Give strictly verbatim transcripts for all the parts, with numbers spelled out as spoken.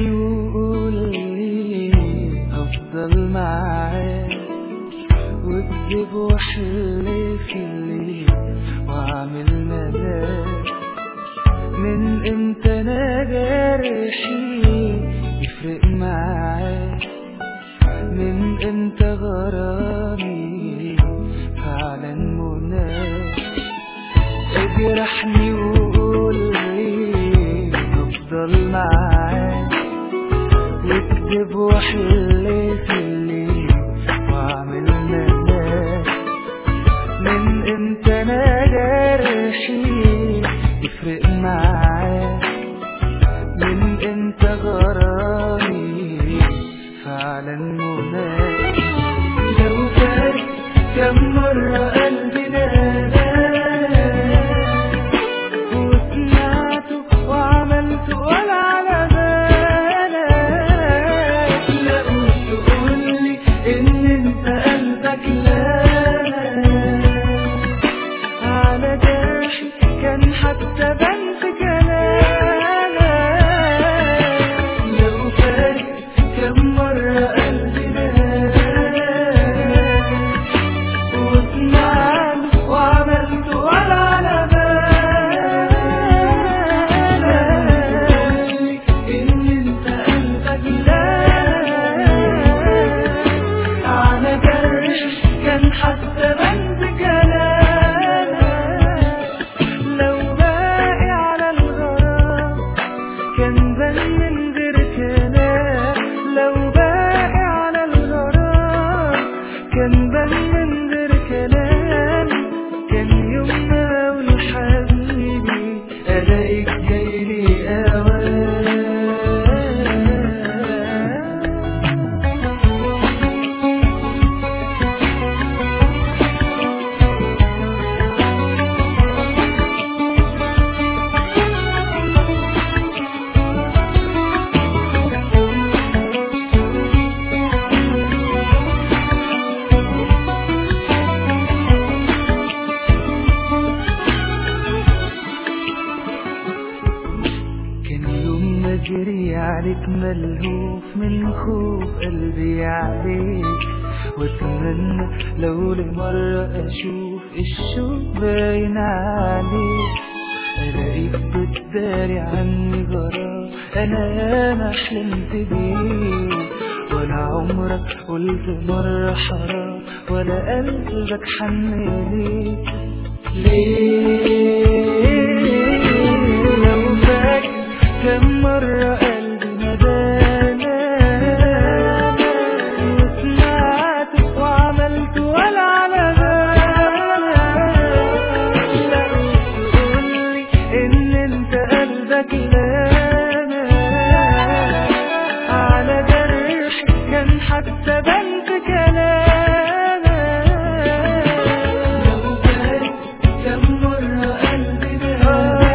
جرحني وقول لي افضل معاك، واكذب واحلف لي واعمل ملاك. من امتى انا جرحي يفرق معاك؟ من امتى غرامي فعلا مناك؟ اجرحني وقول لي افضل معاك، واكذب واحلف لي واعمل ملاك. من امتى انا جرحي يفرق معاك؟ من امتى غرامي فعلا مناك؟ لو فات كم مرة قلبي ناداك وسمعته وعملته ولا على بالك، لا قلت تقولي ان انت قلبك لا على جرحي كان حتى بان في كلامك. لو فات كم مرة قلبي ناداك وسمعته وعملته ولا على بالك، ان انت قلبك لا على جرحي كان حتى بان في كلامك. لو باقي على الغرام كان بان من غير كلام، لو باقي على الغرام كان بان من غير كلام. كان يوم ما اقول حبيبي الاقيك جايلي اوام. جري عليك ملهوف من خوف قلبي عليك، واتمنى لو لمرة اشوف الشوق باين عليك، الاقيك بتداري عني غرام انا ياما حلمت بيه. ولا عمرك قلت مرة حرام ولا قلبك حن ليك. ليه لو فاكر كم مرة قلبي ندانا وسمعته وعملته ولا على بالك، لا تقولي ان انت قلبك لانا على جرحي كان حتى بان في كلامك. لو فات كم مرة قلبي ندانا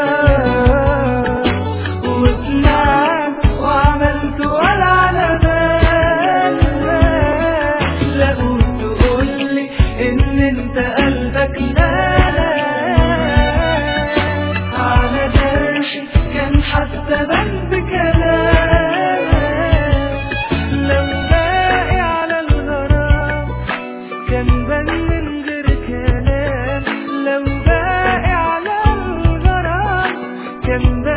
حتى بان بكلامك. لو باقي على الغرام كان بان من غير كلام، لو باقي على الغرام كان